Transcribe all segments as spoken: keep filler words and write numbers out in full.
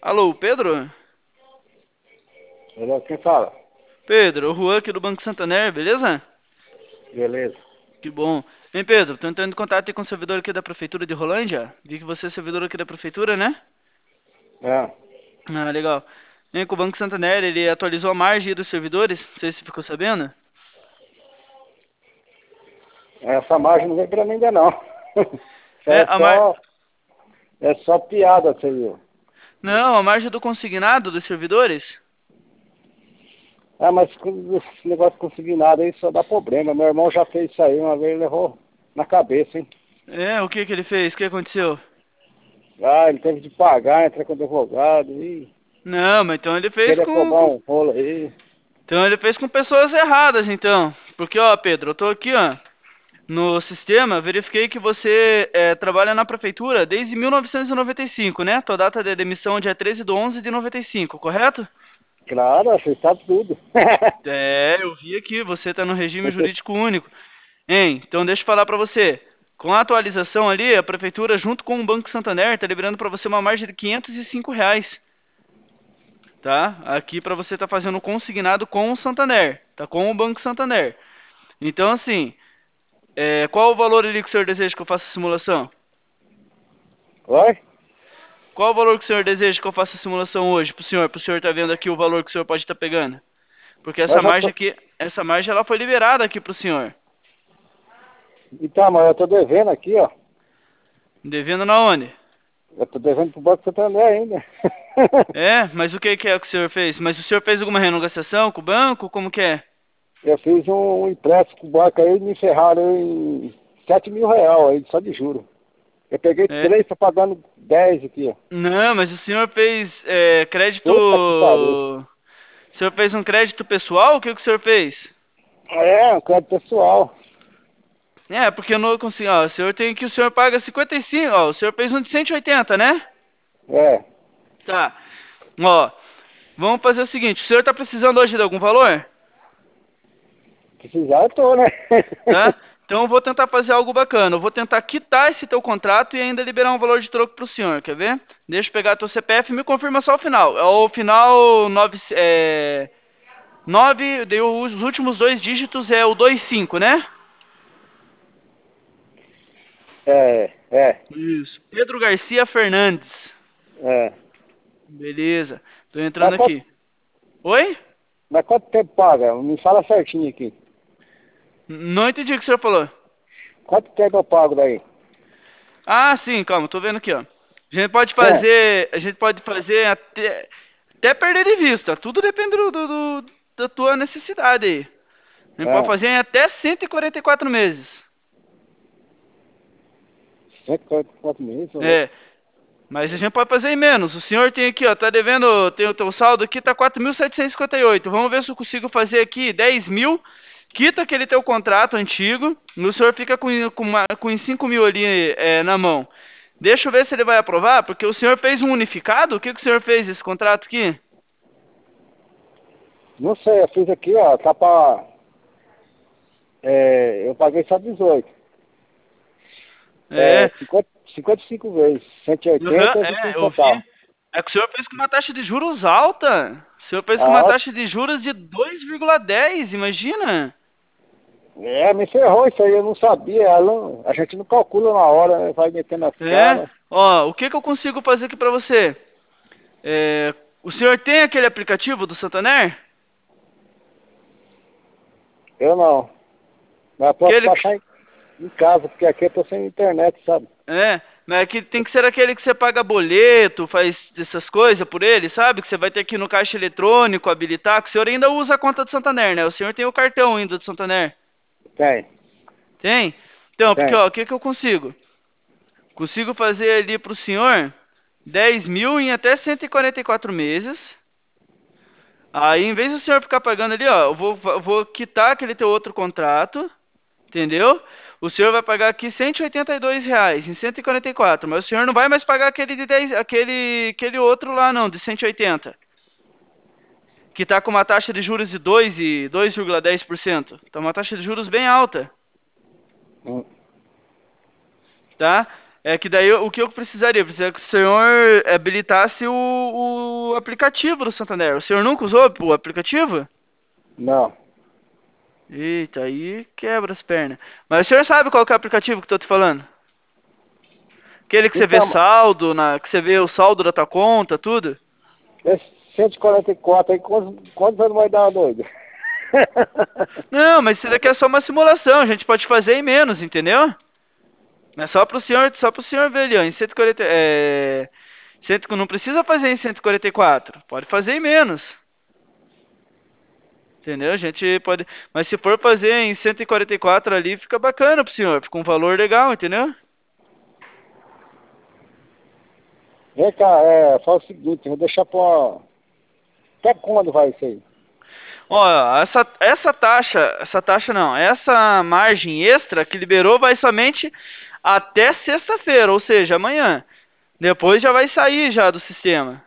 Alô, Pedro? Beleza? Quem fala? Pedro, o Juan aqui do Banco Santander, beleza? Beleza. Que bom. Hein, Pedro, tô entrando em contato aí com o servidor aqui da Prefeitura de Rolândia. Vi que você é servidor aqui da Prefeitura, né? É, Ah, legal. Hein, com o Banco Santander, ele atualizou a margem dos servidores, não sei se você ficou sabendo. essa margem não vem pra mim ainda não. Isso É, é a mar... só, é só piada, você viu? Não, a margem do consignado dos servidores. Ah, mas com esse negócio de conseguir nada aí só dá problema. Meu irmão já fez isso aí uma vez, levou na cabeça, hein? É, o que que ele fez? O que aconteceu? Ah, ele teve de pagar, entrar com advogado e Não, mas então ele fez querer com, cobrar com... um rolo aí. Então ele fez com pessoas erradas, então. Porque, ó, Pedro, eu tô aqui, ó. No sistema, verifiquei que você é, trabalha na prefeitura desde mil novecentos e noventa e cinco, né? Tua data de demissão é dia treze de onze de noventa e cinco, correto? Claro, você sabe tudo. É, eu vi aqui, você está no regime jurídico único. Hein, então deixa eu falar para você. Com a atualização ali, a prefeitura, junto com o Banco Santander, está liberando para você uma margem de quinhentos e cinco reais, tá? Aqui para você estar fazendo um consignado com o Santander, tá? Com o Banco Santander. Então, assim, é, qual o valor ali que o senhor deseja que eu faça a simulação? Oi? Qual o valor que o senhor deseja que eu faça a simulação hoje pro senhor? Pro senhor estar vendo aqui o valor que o senhor pode estar pegando. Porque essa Mas eu margem tô... aqui, essa margem ela foi liberada aqui pro senhor. Então, mas eu tô devendo aqui, ó. Devendo na onde? Eu tô devendo pro Banco Santander ainda. É, mas o que que é que o senhor fez? Mas o senhor fez alguma renegociação com o banco? Como que é? Eu fiz um, um empréstimo com o banco aí e me ferraram em sete mil reais aí, só de juros. Eu peguei É. três, tô pagando dez aqui, ó. Não, mas o senhor fez é, crédito. Puta que pariu. O senhor fez um crédito pessoal? O que que o senhor fez? É, um crédito pessoal. É, porque eu não consigo. Ó, o senhor tem que o senhor paga cinquenta e cinco. Ó, o senhor fez um de cento e oitenta, né? É, Tá. Ó, vamos fazer o seguinte: o senhor tá precisando hoje de algum valor? precisar eu tô, né? Tá? Então eu vou tentar fazer algo bacana. Eu vou tentar quitar esse teu contrato e ainda liberar um valor de troco pro senhor, quer ver? Deixa eu pegar teu C P F e me confirma só o final. É o final nove, é, nove, daí os últimos dois dígitos é o dois cinco, né? É, é, Isso. Pedro Garcia Fernandes. é. Beleza. Tô entrando Mas quanto, aqui. Oi? mas quanto tempo paga? Me fala certinho aqui. Não entendi o que o senhor falou. Quanto tempo eu pago daí? Ah, sim, calma, tô vendo aqui, ó. A gente pode É, fazer, a gente pode fazer até, até perder de vista. Tudo depende do, do- do- da tua necessidade aí. A gente pode é. fazer em até cento e quarenta e quatro meses. cento e quarenta e quatro meses, ô louco. É, mas a gente pode fazer em menos. O senhor tem aqui, ó, tá devendo, tem o teu saldo aqui, tá quatro mil setecentos e cinquenta e oito. Vamos ver se eu consigo fazer aqui dez mil. Quita aquele teu contrato antigo. E o senhor fica com, com, uma- com cinco mil ali é, na mão. Deixa eu ver se ele vai aprovar, porque o senhor fez um unificado. O que, que o senhor fez esse contrato aqui? Não sei, eu fiz aqui, ó, tá pra... É, eu paguei só dezoito. É, É, cinquenta, cinquenta e cinco vezes. cento e aham, oitenta e é, no eu vi. total. É que o senhor fez com uma taxa de juros alta. O senhor fez com uma Ah, taxa de juros de dois vírgula dez, imagina. é, me ferrou isso aí, eu não sabia. Ela não- a gente não calcula na hora, né? Vai metendo as É, caras. ó, o que que eu consigo fazer aqui pra você? É, o senhor tem aquele aplicativo do Santander? Eu não. Mas eu posso Aquele que, baixar em, em casa, porque aqui eu tô sem internet, sabe? é, mas que tem que ser aquele que você paga boleto, faz essas coisas por ele, sabe? Que você vai ter que ir no caixa eletrônico habilitar, que o senhor ainda usa a conta do Santander, né? O senhor tem o cartão ainda do Santander. Tem, Tem? Então, porque, tem. ó, o que que eu consigo? Consigo fazer ali pro senhor dez mil em até cento e quarenta e quatro meses. Aí, em vez do senhor ficar pagando ali, ó, eu vou, eu vou quitar aquele teu outro contrato, entendeu? O senhor vai pagar aqui cento e oitenta e dois reais em cento e quarenta e quatro, mas o senhor não vai mais pagar aquele de dez, aquele, aquele outro lá não, de cento e oitenta, que está com uma taxa de juros de dois e dois vírgula dez por cento. Tá uma taxa de juros bem alta, Hum. tá? É que daí o que eu precisaria? Precisaria que o senhor habilitasse o, o aplicativo do Santander. O senhor nunca usou o aplicativo? Não. Eita, aí quebra as pernas. Mas o senhor sabe qual que é o aplicativo que eu tô te falando? Aquele que você vê Então, saldo, na, que você vê o saldo da tua conta, tudo? esse cento e quarenta e quatro aí, quantos, quantos anos vai dar, doido? Não, mas isso daqui é só uma simulação, a gente pode fazer em menos, entendeu? É só pro senhor, só pro senhor ver ali, ó, em cento e quarenta, é, cento, não precisa fazer em cento e quarenta e quatro, pode fazer em menos. Entendeu? A gente pode, mas se for fazer em cento e quarenta e quatro ali, fica bacana pro senhor, fica um valor legal, entendeu? Vem cá, é, fala o seguinte, vou deixar pra... Até quando vai isso aí? Ó, essa, essa taxa, essa taxa não, essa margem extra que liberou vai somente até sexta-feira, ou seja, amanhã. Depois já vai sair já do sistema,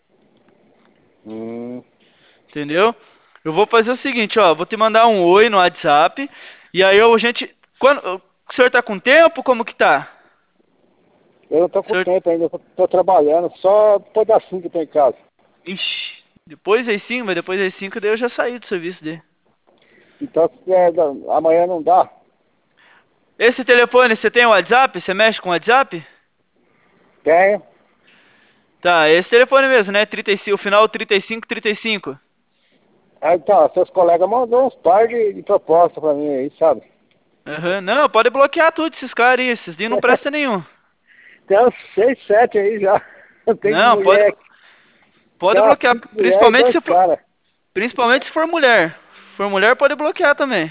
Hum, entendeu? Eu vou fazer o seguinte, ó, vou te mandar um oi no WhatsApp e aí eu, a gente, quando, o senhor tá com tempo? Como que tá? eu não tô O com senhor, tempo ainda, eu tô, tô trabalhando, só depois das cinco que eu tô em casa. ixi, depois das cinco, mas depois das cinco daí eu já saí do serviço dele. Então, se é, da- amanhã não dá, Esse telefone, você tem o WhatsApp? Você mexe com o WhatsApp? tenho. Tá, esse telefone mesmo, né? trinta e cinco, o final trinta e cinco trinta e cinco. Aí, então, seus colegas mandou uns par de, de propostas pra mim aí, sabe? Aham, não, pode bloquear tudo esses caras aí, esses daí não presta nenhum. Tem uns seis, sete aí já. Tem Não, pode, mulher, pode tem umas bloquear, cinco mulheres e principalmente dois se for, caras. principalmente se for mulher. Se for mulher, pode bloquear também.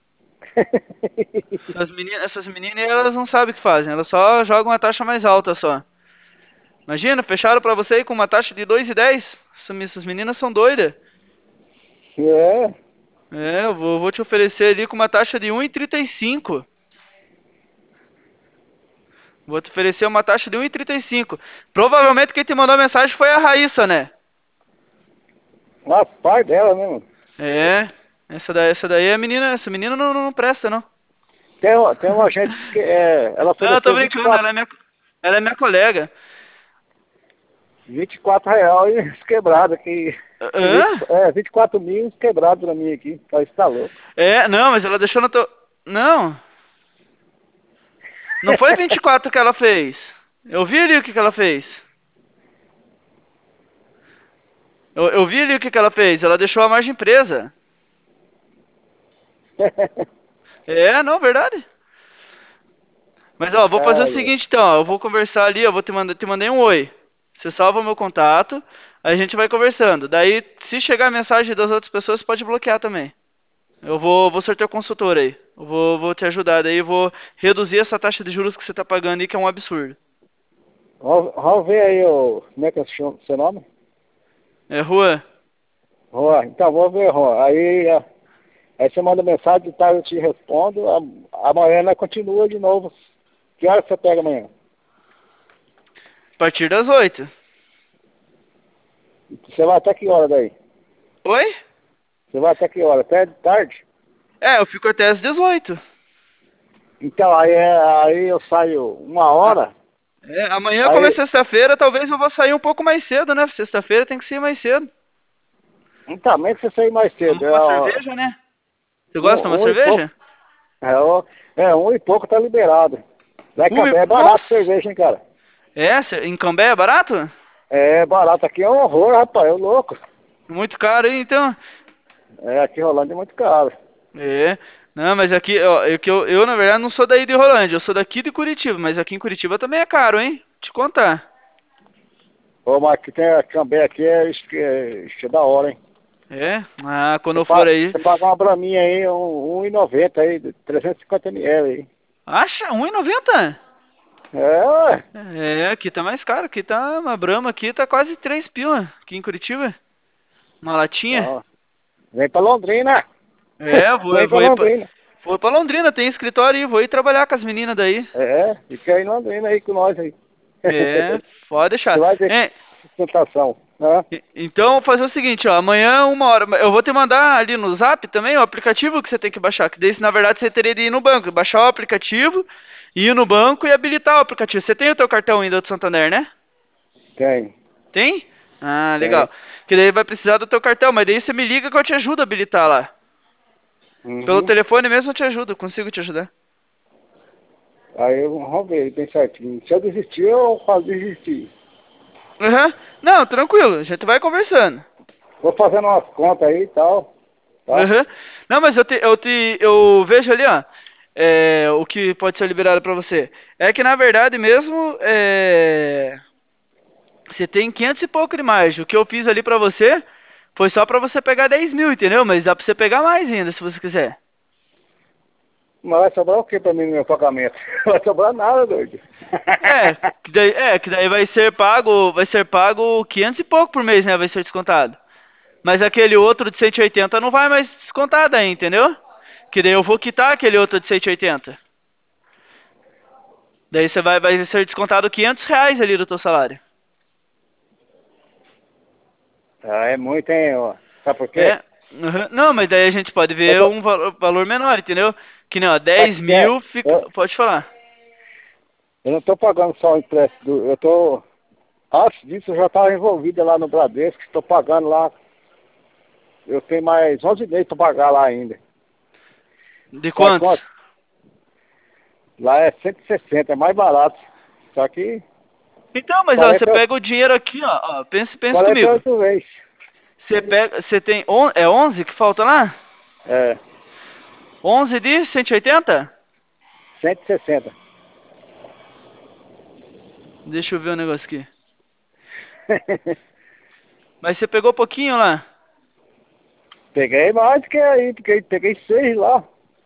Essas meninas, essas meninas, elas não sabem o que fazem, elas só jogam uma taxa mais alta só. Imagina, fecharam pra você aí com uma taxa de dois e dez. Essas essas meninas são doidas. É, É, eu vou, vou te oferecer ali com uma taxa de um e trinta e cinco. Vou te oferecer uma taxa de um e trinta e cinco. Provavelmente quem te mandou a mensagem foi a Raíssa, né? umas par dela mesmo. É. Essa daí, essa daí é a menina. Essa menina não, não presta, não. Tem, uma- tem uma gente que é, ela Não, eu tô ofereceu brincando, ela é minha, ela é minha colega. vinte e quatro reais quebrado aqui. vinte, Hã? é, vinte e quatro mil quebrado pra mim aqui. Aí está louco. É, não, mas ela deixou no teu. Não, não foi vinte e quatro que ela fez. Eu vi ali o que que ela fez. Eu, eu vi ali o que que ela fez. Ela deixou a margem presa. É, não, verdade. Mas ó, vou fazer o Ai, ai. seguinte então, ó, eu vou conversar ali, eu vou te mandar, te mandei um oi. Você salva o meu contato, aí a gente vai conversando. Daí, se chegar mensagem das outras pessoas, você pode bloquear também. Eu vou, vou ser teu consultor aí. Eu vou, vou te ajudar, daí eu vou reduzir essa taxa de juros que você tá pagando aí, que é um absurdo. Vamos, vamos ver aí o. Como é que é o seu seu nome? É, Juan? Juan. Então, vou ver, Juan. Aí, é, aí você manda mensagem, tá, eu te respondo. A- Amanhã nós continua de novo. Que hora você pega amanhã? A partir das oito. Você vai até que hora daí? Oi? Você vai até que hora? Até de tarde? É, eu fico até às dezoito. Então, aí, é- aí eu saio uma Ah, hora. é, amanhã, como é Aí, sexta-feira, talvez eu vou sair um pouco mais cedo, né? Sexta-feira tem que ser mais cedo. então, mesmo que você sair mais cedo. Tomar É, uma ó, cerveja, né? Você gosta de uma um, um e pouco. cerveja? É, ó, é, um e pouco tá liberado. Lá em Um e... Cambé é barato Nossa! cerveja, hein, cara? É, cê- em Cambé é barato? É barato. Aqui é um horror, rapaz. É louco. Muito caro, hein, então? É, aqui em Rolândia é muito caro. É. Não, mas aqui, ó, eu, que eu, eu, na verdade, não sou daí de Rolândia, eu sou daqui de Curitiba, mas aqui em Curitiba também é caro, hein? Te contar. Ô, mas aqui tem a Cambé aqui, é, isso que é, isso que é da hora, hein? É? Ah, quando Você, eu for pa, aí. você paga uma braminha aí, um, um e noventa aí, de trezentos e cinquenta mililitros aí. Acha? um e noventa? É, ué. É, aqui tá mais caro, aqui tá, uma Brahma aqui tá quase três pila, aqui em Curitiba. Uma latinha. Ó, vem pra Londrina. É, vou, Vem pra vou ir pra, Londrina. vou pra Londrina, tem escritório aí, vou ir trabalhar com as meninas daí. É, fica aí em Londrina aí com nós aí. É, pode Você deixar. vai ver É, sustentação, né? e- então, vou fazer o seguinte, ó, amanhã, uma hora, eu vou te mandar ali no Zap também o aplicativo que você tem que baixar, que daí, na verdade, você teria de ir no banco, baixar o aplicativo Ir no banco e habilitar o aplicativo. Você tem o teu cartão ainda do Santander, né? Tem, Tem? Ah, tem. legal. Que daí vai precisar do teu cartão, mas daí você me liga que eu te ajudo a habilitar lá. Pelo Uhum. telefone mesmo eu te ajudo, eu consigo te ajudar. Aí eu vamos ver bem certinho. Se eu desistir, eu faço desistir. Aham. Não, tranquilo, a gente vai conversando. Vou fazendo umas contas aí e tal, tá? Aham. Não, mas eu te, eu te, eu vejo ali, ó, é, o que pode ser liberado pra você. É que na verdade mesmo, é, você tem quinhentos e pouco de margem. O que eu fiz ali pra você foi só pra você pegar dez mil, entendeu? Mas dá pra você pegar mais ainda, se você quiser. Mas vai sobrar o que pra mim no meu pagamento? Não vai sobrar nada, doido. É, que daí, é, que daí vai ser pago, vai ser pago quinhentos e pouco por mês, né? Vai ser descontado. Mas aquele outro de cento e oitenta não vai mais descontar daí, entendeu? Que daí eu vou quitar aquele outro de cento e oitenta. Daí você vai, vai ser descontado quinhentos reais ali do teu salário. Ah, é muito, hein, ó. Sabe por quê? É. Uhum. Não, mas daí a gente pode Eu ver tô... um valor, valor menor, entendeu? Que nem, ó, Sabe o dez que que é? mil fica. Eu, Pode falar. eu não tô pagando só o empréstimo. do- Eu tô... Antes disso, eu já estava envolvido lá no Bradesco. Estou pagando lá. Eu tenho mais onze meses para pagar lá ainda. De Sabe quantos? quanto? Lá é cento e sessenta, é mais barato. Só que Então, mas ó, você quarenta, pega o dinheiro aqui, ó. ó pense, pense quarenta e comigo. oito vezes. Você pega. Você tem. on- É onze que falta lá? É, Onze de cento e oitenta? cento e sessenta. Deixa eu ver o negócio aqui. Mas você pegou pouquinho lá. Peguei mais do que aí, porque peguei seis lá.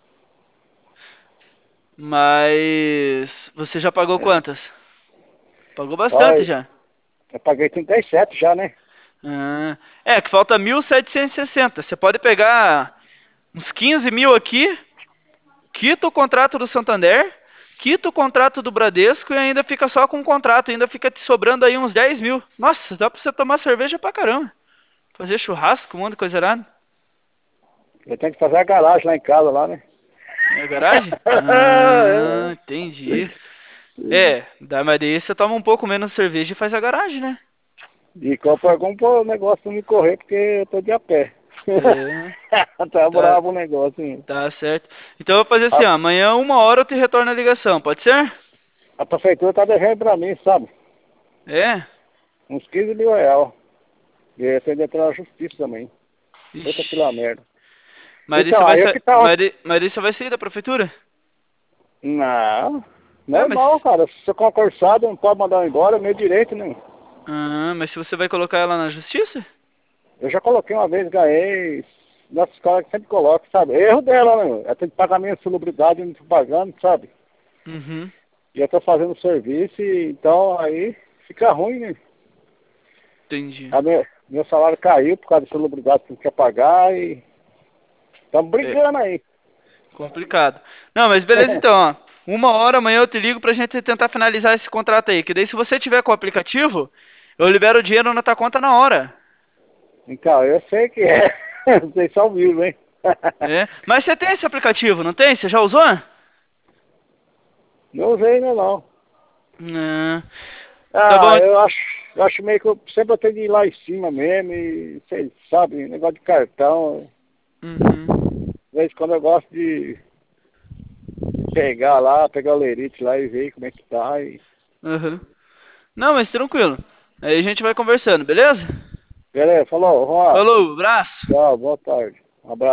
Mas. Você já pagou É. quantas? Pagou bastante Olha, já. eu paguei trinta e sete já, né? Ah, é, que falta mil setecentos e sessenta. Você pode pegar uns quinze mil aqui, quita o contrato do Santander, quita o contrato do Bradesco e ainda fica só com o contrato. Ainda fica te sobrando aí uns dez mil. Nossa, dá pra você tomar cerveja pra caramba. Fazer churrasco, um monte de coisa errada. Eu tenho que fazer a garagem lá em casa, lá, né? É garagem? Ah, entendi. É, dá, mas daí você toma um pouco menos cerveja e faz a garagem, né? E compra algum pro negócio não me correr, porque eu tô de a pé. É, Tá tá, bravo o negócio, hein? tá certo. Então eu vou fazer assim, A, ó, amanhã uma hora eu te retorno a ligação, pode ser? a prefeitura tá devendo pra mim, sabe? É? Uns quinze mil reais. E eu tenho que entrar na justiça também. Eita pela Ixi. merda. Mas daí você Então, vai aí eu sa... que tava. mas daí... mas daí você vai sair da prefeitura? Não, Ah, mas normal, cara. Se você concursado, não pode mandar eu embora, é meu direito, né? ah, mas se você vai colocar ela na justiça? Eu já coloquei uma vez, ganhei. Nossos colegas sempre colocam, sabe? Erro dela, né? Ela tem que pagar minha insalubridade, eu não tô pagando, sabe? Uhum. E eu tô fazendo serviço, e então aí fica ruim, né? Entendi. A meu, meu salário caiu por causa da insalubridade que não quer pagar e estamos É, brigando aí. complicado. Não, mas beleza então, ó. Uma hora amanhã eu te ligo pra gente tentar finalizar esse contrato aí. Que daí se você tiver com o aplicativo, eu libero o dinheiro na tua conta na hora. Então, eu sei que é. Vocês são vivos, hein? É. Mas você tem esse aplicativo, não tem? Você já usou? Não usei ainda não. Não. Tá bom. Ah, eu acho, eu acho meio que eu sempre eu tenho que ir lá em cima mesmo e, sei, sabe, negócio de cartão. Uhum. Às vezes quando eu gosto de pegar lá, pegar o lerite lá e ver como é que tá. E... Uhum. Não, mas tranquilo. Aí a gente vai conversando, beleza? Beleza, falou, Juan. Falou, abraço. Tchau, boa tarde.